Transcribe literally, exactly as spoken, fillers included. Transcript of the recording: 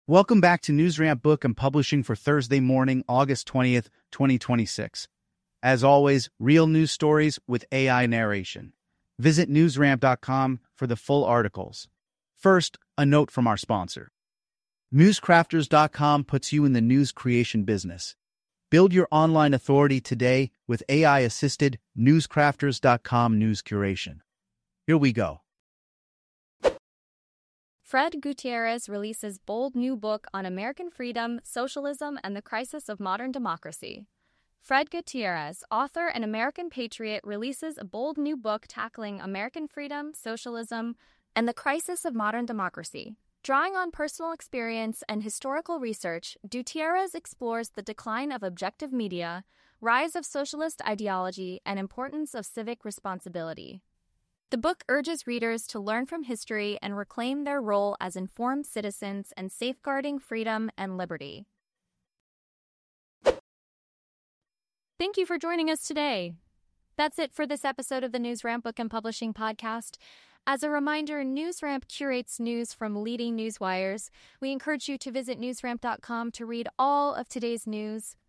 Welcome back to NewsRamp Book and Publishing for Thursday morning, August twentieth, twenty twenty-six. As always, real news stories with A I narration. Visit newsramp dot com for the full articles. First, a note from our sponsor. newscrafters dot com puts you in the news creation business. Build your online authority today with A I-assisted newscrafters dot com news curation. Here we go. Fred Gutierrez releases bold new book on American freedom, socialism, and the crisis of modern democracy. Fred Gutierrez, author and American patriot, releases a bold new book tackling American freedom, socialism, and the crisis of modern democracy. Drawing on personal experience and historical research, Gutierrez explores the decline of objective media, rise of socialist ideology, and importance of civic responsibility. The book urges readers to learn from history and reclaim their role as informed citizens and safeguarding freedom and liberty. Thank you for joining us today. That's it for this episode of the NewsRamp Book and Publishing Podcast. As a reminder, NewsRamp curates news from leading news wires. We encourage you to visit newsramp dot com to read all of today's news.